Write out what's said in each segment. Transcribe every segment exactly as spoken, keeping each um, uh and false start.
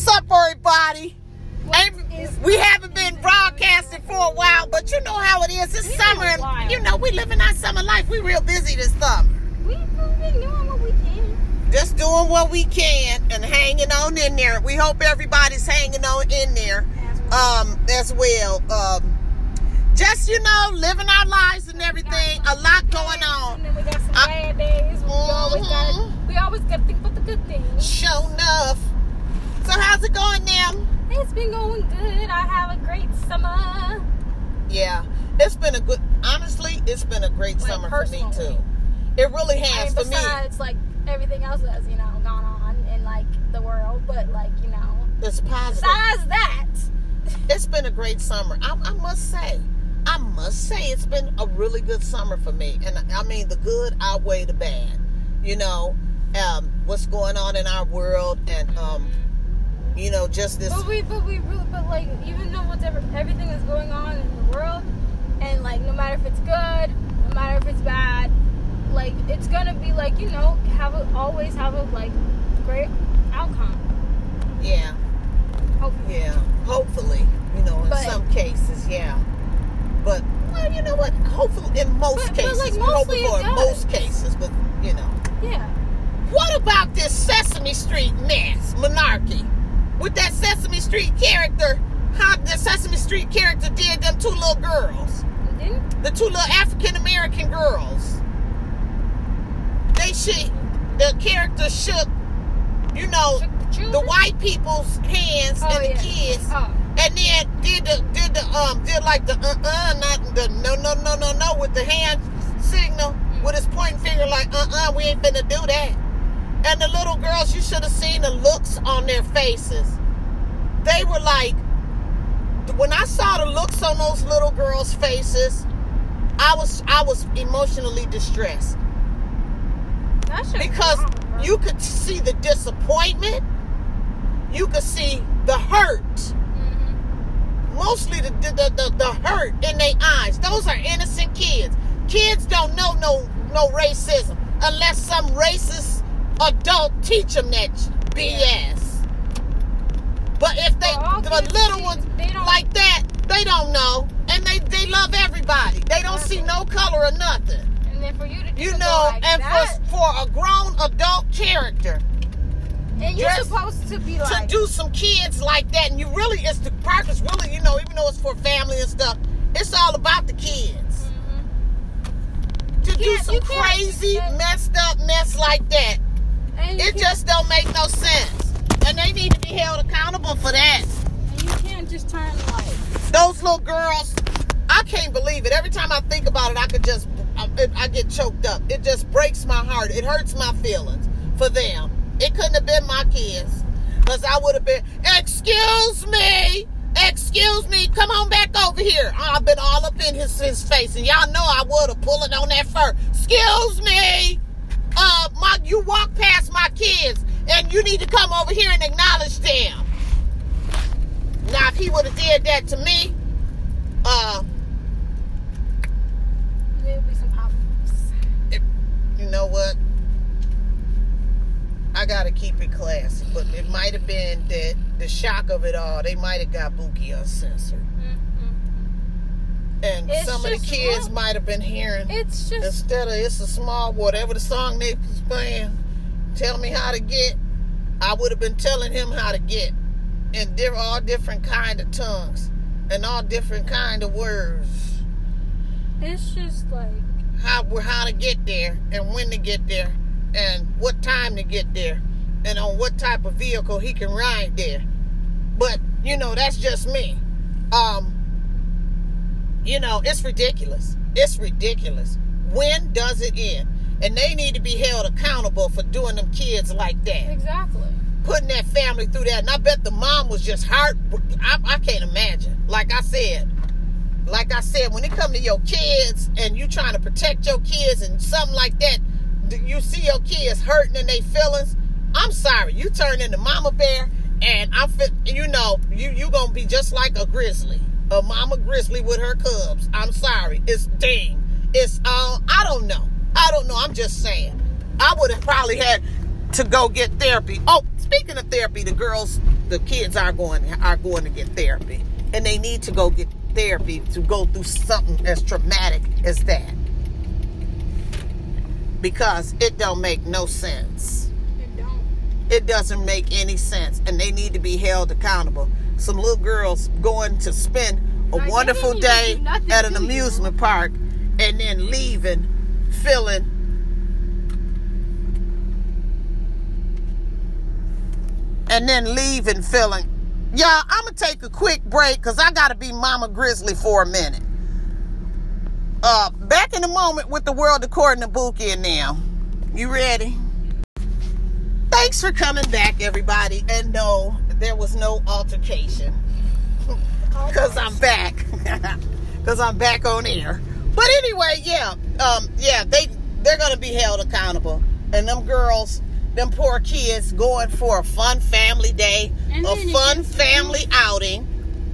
What's up, everybody? Ain't, we haven't been broadcasting for a while, but you know how it is. It's summer, and you know we living our summer life. We real busy this summer. We've been doing what we can. Just doing what we can and hanging on in there. We hope everybody's hanging on in there um, as well. Um, just, you know, living our lives and everything. A lot going on. And then we got some I, bad days. We, mm-hmm. always gotta, we always got to think about the good things. Sure enough. So how's it going now? It's been going good. I have a great summer. Yeah. It's been a good, honestly, it's been a great like summer for me too. It really has I mean, for me. Besides, like, everything else that's, you know, gone on in, like, the world. But, like, you know. It's positive. Besides that. It's been a great summer. I, I must say. I must say it's been a really good summer for me. And, I mean, the good outweigh the bad. You know, um, what's going on in our world and, um, you know, just this. But we, but we really, but, like, even though whatever, everything that's going on in the world, and, like, no matter if it's good, no matter if it's bad, like, it's gonna be, like, you know, have a, always have a, like, great outcome. Yeah. Hopefully. Yeah. Hopefully. You know, in but, some cases, yeah. But, well, you know what? Hopefully, in most but, cases. But, like, we mostly hope for it in does. most cases, but, you know. Yeah. What about this Sesame Street mess, Monarchy? With that Sesame Street character, how the Sesame Street character did them two little girls. Didn't? The two little African-American girls. They shook, the character shook, you know, shook the white people's hands oh, and the yeah. kids. Oh. And then did the, did the, um, did like the, uh-uh, not the, no, no, no, no, no, with the hand signal, mm. with his pointing finger like, uh-uh, we ain't finna do that. And the little girls, you should have seen the looks on their faces. They were like, when I saw the looks on those little girls' faces, I was I was emotionally distressed. Because wrong, you could see the disappointment. You could see the hurt. Mm-hmm. Mostly the, the, the, the hurt in their eyes. Those are innocent kids. Kids don't know no, no racism unless some racist adult teach them that B S. But if they, well, the little ones like that, they don't know. And they, they love everybody. They don't see no color or nothing. And then for you to do You know, like and that, for, for a grown adult character. And you're supposed to be like. To do some kids like that. And you really, it's the purpose really, you know, even though it's for family and stuff, it's all about the kids. Mm-hmm. To do some crazy, messed up mess like that. It just don't make no sense. And they need to be held accountable for that. And you can't just turn like... Those little girls, I can't believe it. Every time I think about it, I could just, I, I get choked up. It just breaks my heart. It hurts my feelings for them. It couldn't have been my kids. Because I would have been, excuse me, excuse me, come on back over here. I've been all up in his, his face. And y'all know I would have pulled it on that fur. Excuse me. Uh, my, you walk past my kids, and you need to come over here and acknowledge them. Now, if he would have did that to me, uh, there would be some problems. It, you know what? I gotta keep it classy, but it might have been that the shock of it all. They might have got Buki uncensored. And it's some of the kids wrong. might have been hearing, it's just, instead of It's a Small, whatever the song they was playing, Tell Me How to Get, I would have been telling him how to get. And they're all different kind of tongues and all different kind of words. It's just like how, how to get there and when to get there and what time to get there and on what type of vehicle he can ride there. But, you know, that's just me. Um... You know, it's ridiculous. It's ridiculous. When does it end? And they need to be held accountable for doing them kids like that. Exactly. Putting that family through that. And I bet the mom was just heart. I, I can't imagine. Like I said, like I said, when it come to your kids and you trying to protect your kids and something like that, you see your kids hurting in their feelings, I'm sorry. You turn into mama bear and I'm, you know, you you gonna be just like a grizzly. A mama grizzly with her cubs. I'm sorry. It's dang. It's, uh, I don't know. I don't know. I'm just saying. I would have probably had to go get therapy. Oh, speaking of therapy, the girls, the kids are going are going to get therapy, and they need to go get therapy to go through something as traumatic as that, because it don't make no sense. It don't. It doesn't make any sense, and they need to be held accountable. Some little girls going to spend a Like, wonderful day at an amusement park and then leaving feeling and then leaving feeling. Y'all, I'm going to take a quick break because I got to be Mama Grizzly for a minute. Uh, back in a moment with the world according to Buki and now. You ready? Thanks for coming back, everybody. And no, there was no altercation. Because I'm back. Because I'm back on air. But anyway, yeah. Um, yeah, they, they're going to be held accountable. And them girls, them poor kids going for a fun family day. And A then fun it gets- family outing.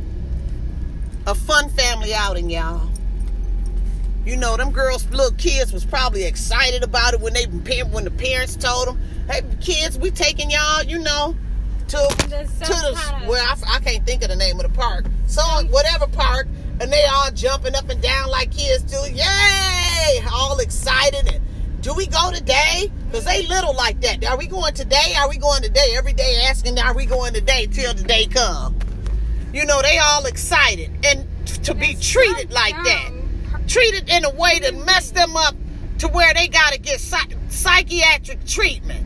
A fun family outing, y'all. You know, them girls, little kids was probably excited about it when they when the parents told them, hey, kids, we taking y'all, you know, to, There's to some the, kind of- well, I, I can't think of the name of the park. So, whatever park, and they all jumping up and down like kids do. Yay! All excited. And do we go today? Because they little like that. Are we going today? Are we going today? Every day asking, are we going today till the day come? You know, they all excited. And to be It's treated so like dumb. that. Treated in a way that messed them up to where they got to get psych- psychiatric treatment.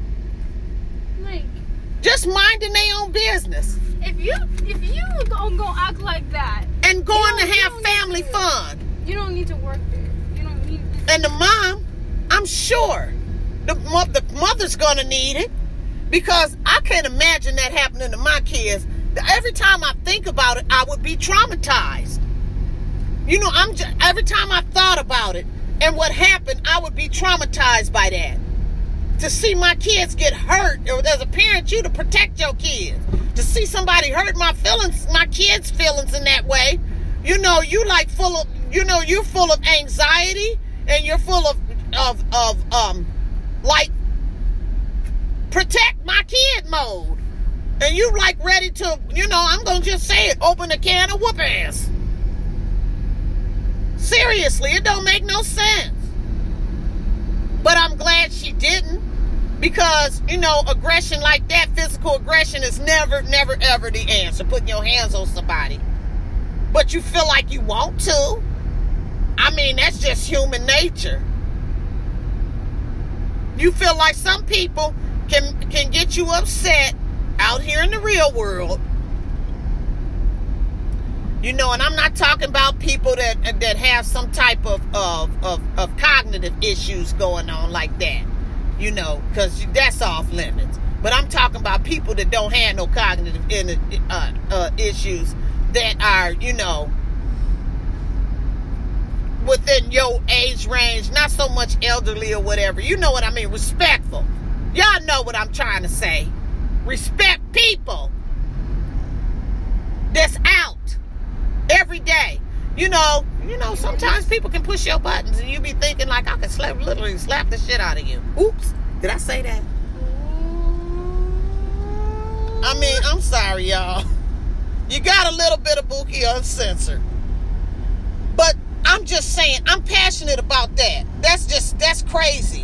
Like, Just minding their own business. if you if you don't go act like that, And going You to don't- have you don't family need to. fun. you don't need to work there. You don't need. And the mom, I'm sure the, mo- the mother's going to need it. Because I can't imagine that happening to my kids. Every time I think about it, I would be traumatized. You know, I'm just, every time I thought about it and what happened, I would be traumatized by that. To see my kids get hurt, or as a parent, you to protect your kids. To see somebody hurt my feelings, my kids' feelings in that way, you know, you like full of, you know, you're full of anxiety and you're full of, of, of, um, like, protect my kid mode. And you like ready to, you know, I'm going to just say it, open a can of whoop ass. Seriously, it don't make no sense. But I'm glad she didn't, because, you know, aggression like that, physical aggression, is never, never, ever the answer. Putting your hands on somebody. But you feel like you want to. I mean, that's just human nature. You feel like some people can, can get you upset out here in the real world. You know, and I'm not talking about people that that have some type of of, of, of cognitive issues going on like that. You know, because that's off limits. But I'm talking about people that don't have no cognitive uh, uh, issues that are, you know, within your age range, not so much elderly or whatever. You know what I mean? Respectful. Y'all know what I'm trying to say. Respect people that's out every day. You know, you know, sometimes people can push your buttons and you be thinking like, I could slap, literally slap the shit out of you. Oops. Did I say that? I mean, I'm sorry, y'all. You got a little bit of Buki uncensored. But I'm just saying, I'm passionate about that. That's just, that's crazy.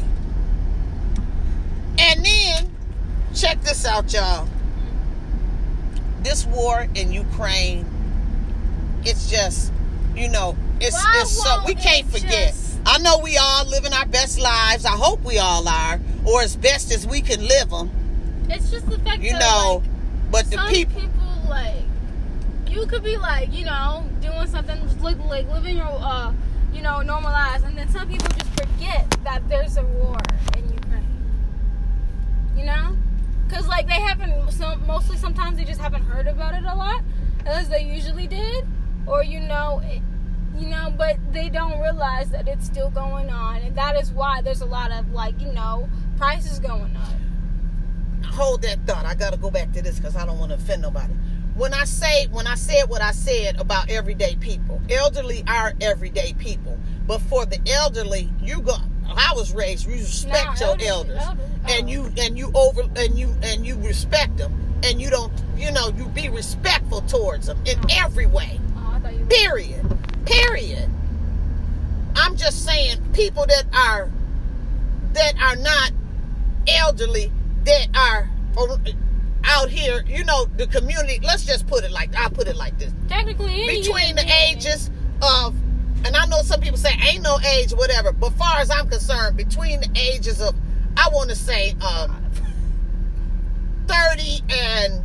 And then, check this out, y'all. This war in Ukraine, it's just, you know, it's, Why it's so, we won't can't it forget. just- I know we all living our best lives. I hope we all are, or as best as we can live them. It's just the fact You that, know, like, but the some people, people, like, you could be, like, you know, doing something, just look, like, living your, uh, you know, normal lives, and then some people just forget that there's a war in Ukraine. You know? Because, like, they haven't, some, mostly sometimes they just haven't heard about it a lot, as they usually did, or, you know, it, you know, but they don't realize that it's still going on, and that is why there's a lot of, like, you know, prices going up. hold that thought. I got to go back to this because I don't want to offend nobody. When I say, when I said what I said about everyday people, elderly are everyday people. But for the elderly, you go, I was raised, you respect Nah, your elderly, elders. elderly. and you and you over and you and you respect them, and you don't, you know, you be respectful towards them in Oh. every way. Oh, I thought you were. Period. Period. I'm just saying, people that are that are not elderly, that are out here, you know, the community. Let's just put it like I'll put it like this: Technically, any between human the being. ages of, and I know some people say ain't no age, whatever. But far as I'm concerned, between the ages of, I want to say, um, thirty and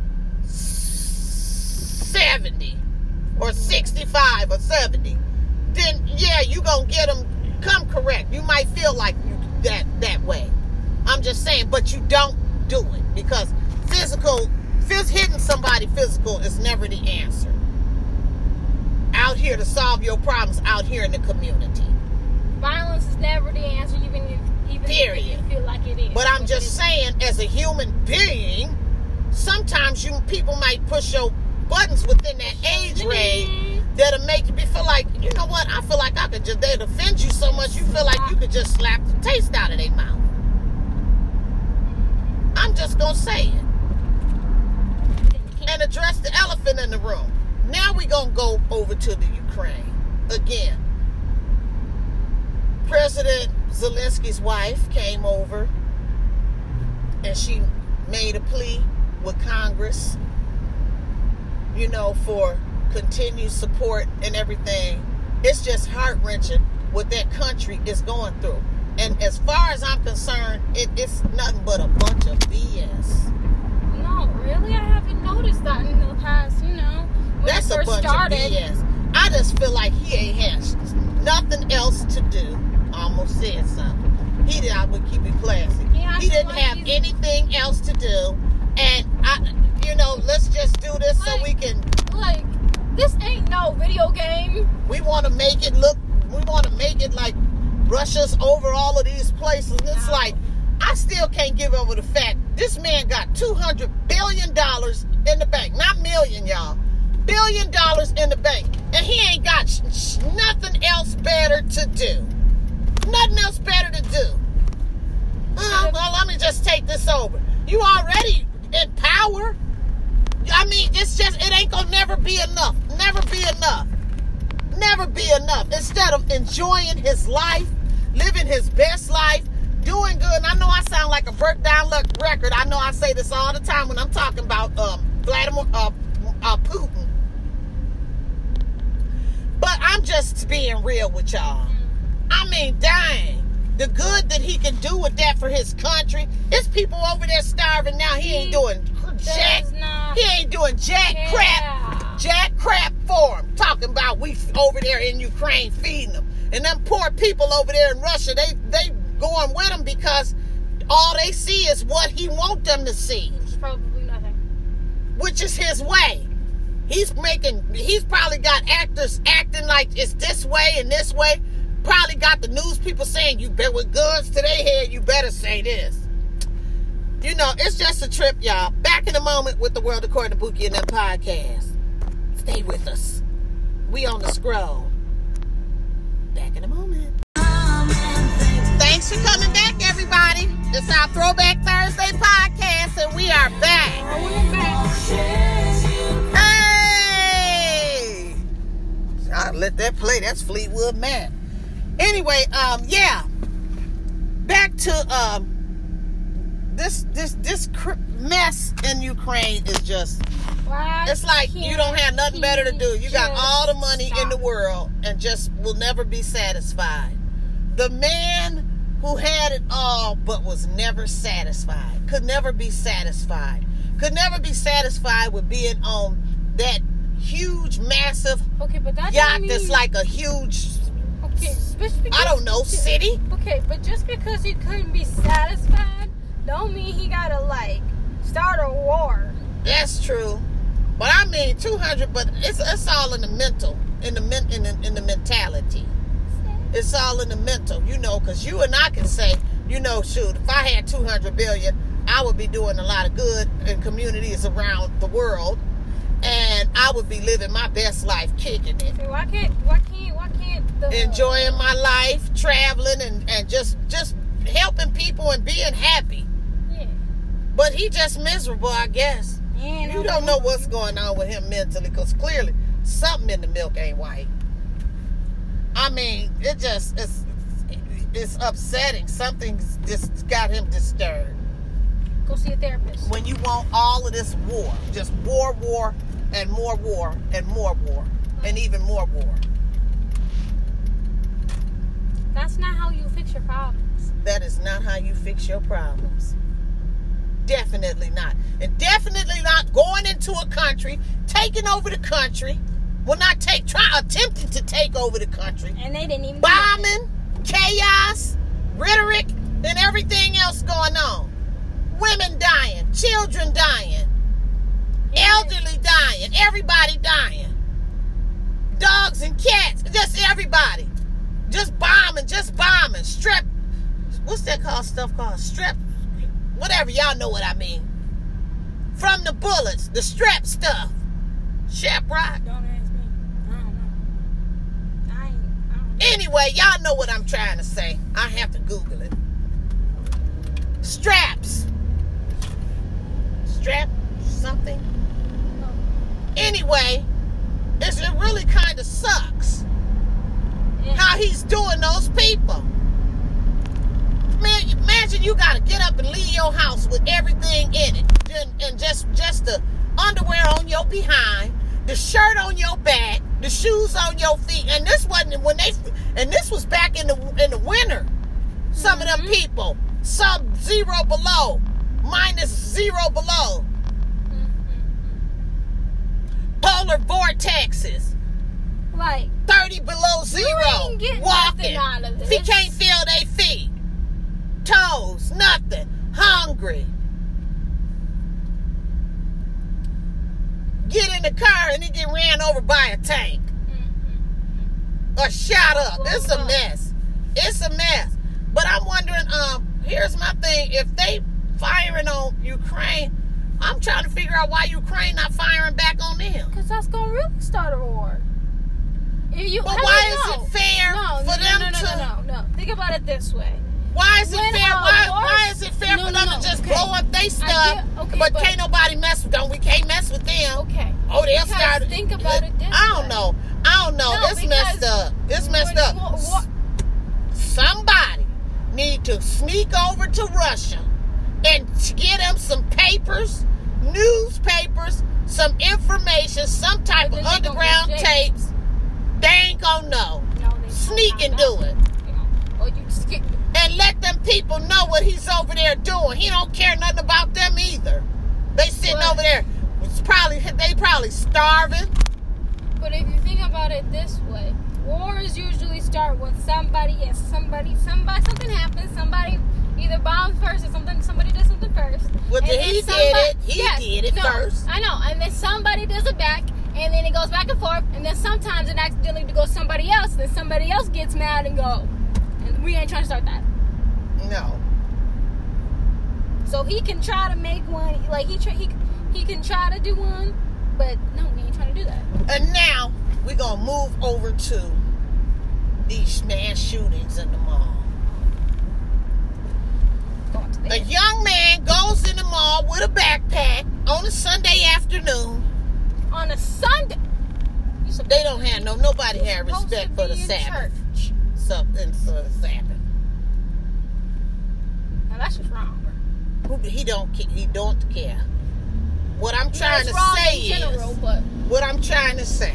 seventy, or sixty-five or seventy, then yeah, you gonna get them come correct. You might feel like you that that way. I'm just saying, but you don't do it, because physical, phys, hitting somebody physical is never the answer. Out here to solve your problems out here in the community. Violence is never the answer, even if even Period. if you feel like it is. But I'm Which just is- saying, as a human being, sometimes you people might push your buttons within that age range that'll make you be feel like, you know what, I feel like I could just, they'd offend you so much you feel like you could just slap the taste out of their mouth. I'm just gonna say it. And address the elephant in the room. Now we're gonna go over to the Ukraine again. President Zelensky's wife came over and she made a plea with Congress, you know, for continued support and everything. It's just heart-wrenching what that country is going through. And as far as I'm concerned, it, it's nothing but a bunch of B S. No, really, I haven't noticed that in the past. You know, when That's it a first bunch started. of B S. I just feel like he ain't has nothing else to do. I almost said something. He did. I would keep it classy. Yeah, I he feel didn't like have he's- anything else to do, and I, you know, let's just do this so Like- we can. Like, this ain't no video game. We want to make it look. We want to make it like Russia's over all of these places. And it's No. like, I still can't give over the fact this man got two hundred billion dollars in the bank. Not million, y'all. Billion dollars in the bank. And he ain't got sh- sh- nothing else better to do. Nothing else better to do. Uh, well, let me just take this over. You already in power. I mean, it's just, it ain't gonna never be enough. Never be enough. Never be enough. Instead of enjoying his life, living his best life, doing good. And I know I sound like a burnt down luck record. I know I say this all the time when I'm talking about um, Vladimir uh, uh, Putin. But I'm just being real with y'all. I mean, dang. The good that he can do with that for his country. It's people over there starving now. He ain't doing jack. Does not He ain't doing jack care. crap. Jack crap for him. Talking about we over there in Ukraine feeding them. And them poor people over there in Russia, they they going with him because all they see is what he want them to see, Which is probably nothing. which is his way. He's making, he's probably got actors acting like it's this way and this way. Probably got the news people saying, you bet with guns to their head, you better say this. You know, it's just a trip, y'all. Back in a moment with the World According to Buki and them podcast. Stay with us. We on the scroll. Back in a moment. Thanks for coming back, everybody. It's our Throwback Thursday podcast, and we are back. We're back. Hey! I let that play. That's Fleetwood Mac. Anyway, um, yeah. Back to um, this this this cr- mess in Ukraine is just. Why It's like you don't have nothing better to do. You got can't all the money stop? in the world and just will never be satisfied. The man who had it all but was never satisfied, could never be satisfied, could never be satisfied with being on that huge, massive Okay, but that yacht don't mean, that's like a huge, okay, just because, I don't know, city. Okay, but just because he couldn't be satisfied, don't mean he gotta like start a war. That's true. But I mean, two hundred. But it's it's all in the mental, in the men, in the, in the mentality. It's all in the mental, you know. Because you and I can say, you know, shoot, if I had two hundred billion, I would be doing a lot of good in communities around the world, and I would be living my best life, kicking it, So why can't why can't why can't the enjoying my life, traveling, and and just just helping people and being happy. Yeah. But he just miserable, I guess. And You don't know what's going on with him mentally, because clearly something in the milk ain't white. I mean, it just it's it's upsetting. Something's just got him disturbed. Go see a therapist. When you want all of this war, just war, war, and more war, and more war, and even more war. That's not how you fix your problems. That is not how you fix your problems. Definitely not. And definitely not going into a country, taking over the country. Well, not take, try, attempting to take over the country. And they didn't even Bombing, chaos, rhetoric, and everything else going on. Women dying, children dying, Yeah. elderly dying, everybody dying. Dogs and cats, just everybody. Just bombing, just bombing. Strep, what's that called stuff called? Strep, whatever, y'all know what I mean. From the bullets, the strep stuff. Shep Rock. Don't ask me. I don't know. I ain't. I don't know. Anyway, y'all know what I'm trying to say. I have to Google it. Straps. Strap something. No. Anyway, it's, it really kind of sucks Yeah. how he's doing those people. Man, imagine you got to get up and leave your house with everything in it. And, and just, just the underwear on your behind, the shirt on your back, the shoes on your feet. And this wasn't when they, and this was back in the in the winter. Some of them Mhm. people, sub zero below, minus zero below, polar vortexes, Like, thirty below zero, ain't getting walking. nothing out of this. Feet can't feel their feet, toes, nothing, hungry. Get in the car and he get ran over by a tank or shot up. It's a mess. It's a mess. But I'm wondering, um, here's my thing. If they firing on Ukraine, I'm trying to figure out why Ukraine not firing back on them. because that's going to really start a war. If you, But how why do you is know? it fair no, for no, them no, no, to... No, no, no, no. Think about it this way. Why is it When fair? our Why, wars- why is it fair No, for no, them no, to just okay. blow up their I stuff, get- okay, but, but- can't nobody mess with them? We can't mess with them. Okay. Oh, they'll Because start. think about it this I don't way. know. I don't know. No, it's messed because up. It's messed when- up. wha- wha- Somebody need to sneak over to Russia and get them some papers, newspapers, some information, some type But of then they gonna underground get jailed. tapes. They ain't gonna know. No, they Sneak and don't. do it. You know, or you just get... And let them people know what he's over there doing. He don't care nothing about them either. They sitting But- over there. It's probably they probably starving. But if you think about it this way, wars usually start when somebody, yes, somebody, somebody, something happens. Somebody either bombs first or something. Somebody does something first. Well, And then then he somebody- did it. He yes, did it no, first. I know. And then somebody does it back, and then it goes back and forth. And then sometimes it accidentally goes somebody else. Then somebody else gets mad and go. And we ain't trying to start that. No. So he can try to make one, like he try, he he can try to do one, but no, we ain't trying to do that. And now we're gonna move over to these mass shootings in the mall. Going to A the young man goes in the mall with a backpack on a Sunday afternoon. on a Sunday. You supposed They don't have no nobody had supposed respect to for the be in Sabbath. church. Something for the Sabbath. Now that's just wrong. Who- He don't ca- he don't care. What I'm Yeah, trying it's to wrong say in general, is but what I'm trying to say.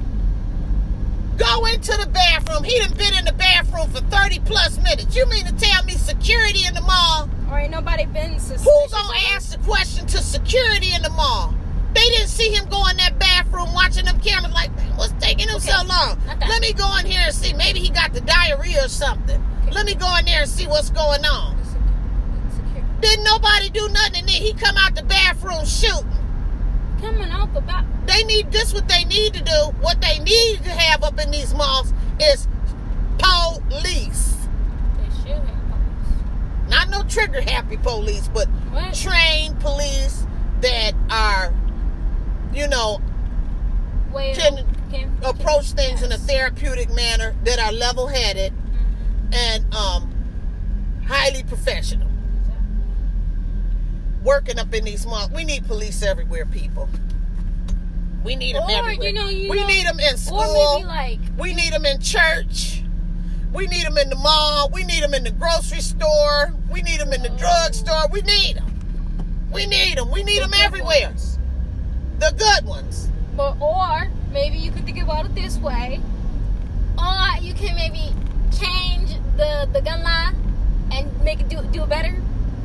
Go into the bathroom. He done been in the bathroom for thirty plus minutes. You mean to tell me security in the mall? or ain't nobody been suspicious. Who gonna ask the question to security in the mall? They didn't see him go in that bathroom watching them cameras like, man, what's taking him Okay, so long? not that. Let me go in here and see. Maybe he got the diarrhea or something. Okay. Let me go in there and see what's going on. The secu- security. Didn't nobody do nothing, and then he come out the bathroom shooting. Coming out the back. They need this. What they need to do, what they need to have up in these malls is police. They should have police. Not no trigger happy police, but What? trained police that are, you know, Wait, can can, approach things in a yes. therapeutic manner, that are level headed, Mhm. and um, have highly professional. Working up in these malls. We need police everywhere, people. We need them or, everywhere. You know, you we know, need them in school. Or maybe like, we need them in church. We need them in the mall. We need them in the grocery store. We need them in the drugstore. We need them. We need them. We need the them everywhere. Ones. The good ones. But or maybe you could think about it this way. Or you can maybe change the, the gun law and make it do do it better.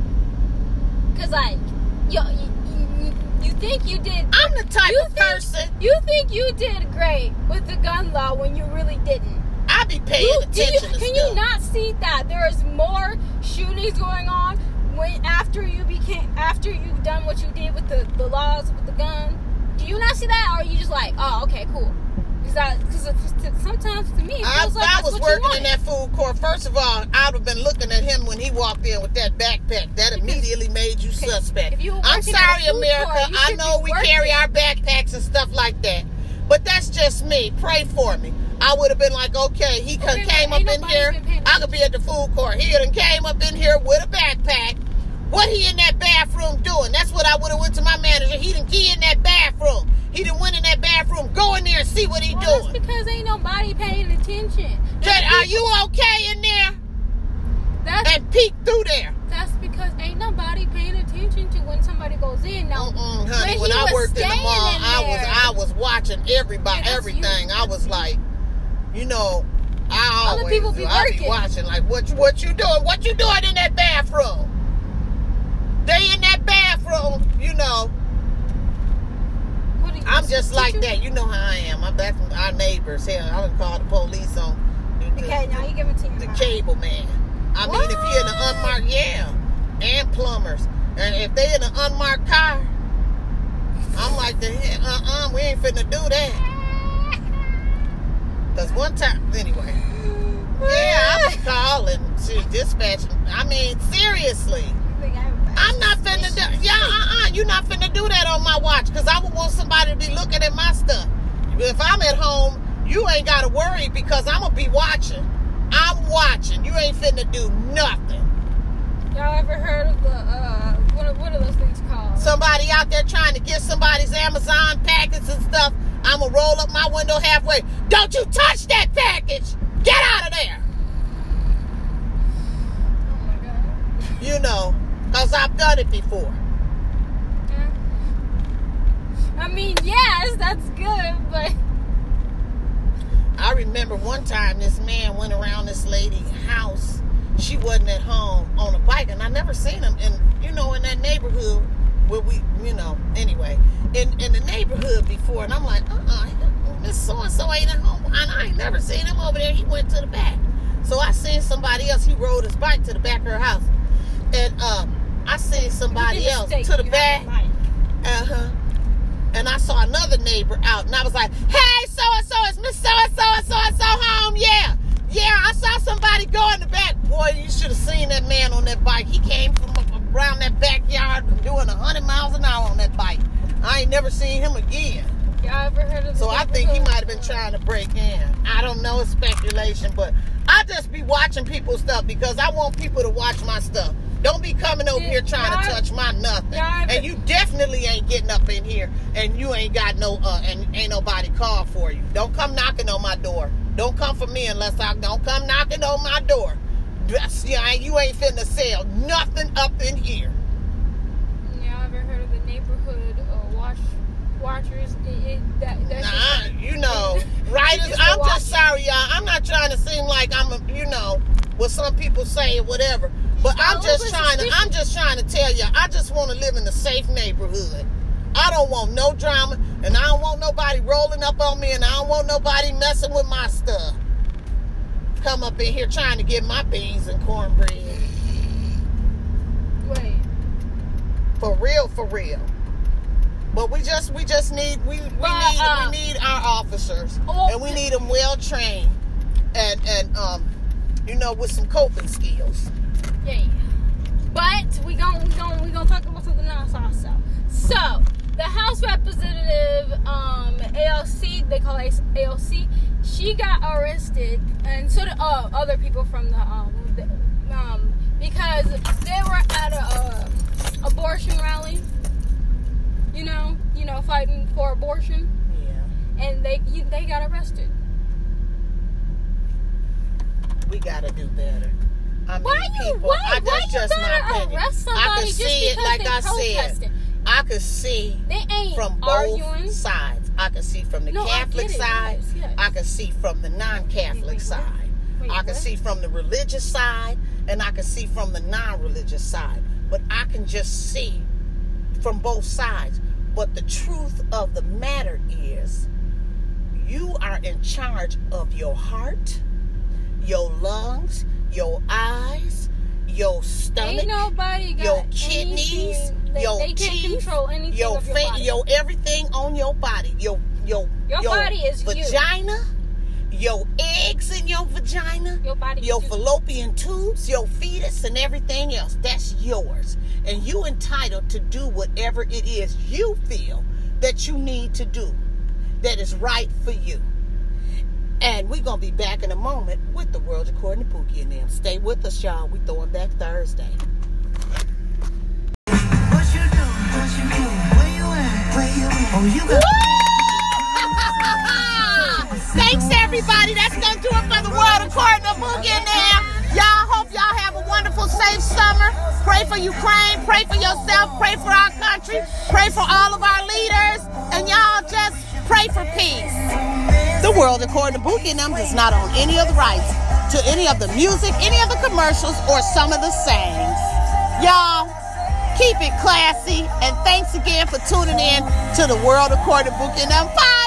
Cause like, yo, you, you, you think you did. I'm the type you of think, person. You think you did great with the gun law when you really didn't. I be paying you, attention you, to Can stuff. you not see that there is more shootings going on when after you became after you've done what you did with the, the laws with the gun? Do you not see that, or are you just like, oh, okay, cool? Because sometimes to me, it feels I, like I that's was what working you in that food court. First of all, I'd have been looking at him when he walked in with that backpack. That immediately made you okay, suspect. If you were I'm sorry, America. Court, I know we working. carry our backpacks and stuff like that, but that's just me. Pray for me. I would have been like, okay, he okay, came up in here. I could be at the food court. He done came up in here with a backpack. What he in that bathroom doing? That's what I would have went to my manager. He done key in that bathroom. He done went in that bathroom. Go in there and see what he well, doing. That's because ain't nobody paying attention. Jed, are you okay in there? That's, and peek through there. That's because ain't nobody paying attention to when somebody goes in. Now, Mm-mm, honey, when, when I worked in the mall, in I there, was I was watching everybody, yeah, everything. You. I was like, you know, I Other always people be I working. be watching like what what you doing? What you doing in that bathroom? They in that bathroom, you know. What you, I'm just like you? that. You know how I am. I'm back from our neighbors. Hell, I done called the police on the, okay, now you give it to your the mom. cable man. I what? mean, if you're in an unmarked, yeah, and plumbers, and if they in an unmarked car, I'm like, the hell, uh-uh, we ain't finna do that. Cause one time, anyway, yeah, I be calling to dispatch. I mean, seriously. I'm not finna do, yeah, uh-uh, you're not finna do that on my watch, because I would want somebody to be looking at my stuff. If I'm at home, you ain't got to worry, because I'm going to be watching. I'm watching. You ain't finna do nothing. Y'all ever heard of the, uh, what are, what are those things called? Somebody out there trying to get somebody's Amazon package and stuff, I'm going to roll up my window halfway. Don't you touch that package! Get out of there! Oh my God. You know. Because I've done it before. Yeah. I mean, yes, that's good, but... I remember one time this man went around this lady's house. She wasn't at home on a bike, and I never seen him. And, you know, in that neighborhood where we, you know, anyway, in, in the neighborhood before. And I'm like, uh-uh, Miss So-and-so ain't at home. And I ain't never seen him over there. He went to the back. So I seen somebody else. He rode his bike to the back of her house. And, um, I seen somebody else to the back. Uh-huh. And I saw another neighbor out. And I was like, hey, so-and-so, is Miss So-and-so and so-and-so home? Yeah. Yeah, I saw somebody go in the back. Boy, you should have seen that man on that bike. He came from around that backyard doing one hundred miles an hour on that bike. I ain't never seen him again. Y'all ever heard of the So I think he might have been trying to break in. I don't know. It's speculation. But I just be watching people's stuff because I want people to watch my stuff. Don't be coming over here trying to touch my nothing. And you definitely ain't getting up in here and you ain't got no, uh, and ain't nobody called for you. Don't come knocking on my door. Don't come for me unless I, don't come knocking on my door. Yeah, you ain't finna sell nothing up in here. Yeah, ever heard of the neighborhood uh, watch, watchers? It, it, that, that's nah, just, you know, right? I'm just sorry, y'all. I'm not trying to seem like I'm, a, you know, what some people say or whatever. But I'm just trying to, I'm just trying to tell you, I just want to live in a safe neighborhood. I don't want no drama, and I don't want nobody rolling up on me, and I don't want nobody messing with my stuff. Come up in here trying to get my beans and cornbread. Wait. For real, for real. But we just, we just need, we, we Well, need, uh, we need our officers, oh, and we need them well trained, and and um, you know, with some coping skills. Yeah. But we gon' we gon' we gonna talk about something else also. So the House Representative, um, A L C, they call it A L C. She got arrested, and so did uh, other people from the um, the, um because they were at a uh, abortion rally. You know, you know, fighting for abortion. Yeah. And they you, they got arrested. We gotta do better. I mean, why you? people, Why? I, Why that's you just gotta my opinion. arrest somebody I could just see it, because like they I protested? said. I could see They ain't from both arguing. sides. I could see from the No, I Catholic get it. side. Yes, yes. I could see from the non-Catholic Wait, wait, side. Wait, I can what? see from the religious side, and I can see from the non-religious side. But I can just see from both sides. But the truth of the matter is, you are in charge of your heart, your lungs, your eyes, your stomach, Ain't nobody got your kidneys, anything. They, your they can't teeth, control anything your of your fa- body. your everything on your body, your your Your body is you. vagina, your eggs in your vagina, Your body is your you. fallopian tubes, your fetus, and everything else. That's yours, and you entitled to do whatever it is you feel that you need to do that is right for you. And we're going to be back in a moment with the world according to Pookie and them. Stay with us, y'all. We throwing back Thursday. What you do? What you do? Where you at? Where you at? Oh, you got. Thanks, everybody. That's going to do it for the world according to Pookie and them. Y'all, hope y'all have a wonderful, safe summer. Pray for Ukraine. Pray for yourself. Pray for our country. Pray for all of our leaders. And y'all just pray for peace. The world according to Pookie and them does not own any of the rights to any of the music, any of the commercials, or some of the sayings. Y'all, keep it classy. And thanks again for tuning in to the world according to Pookie and them. Bye.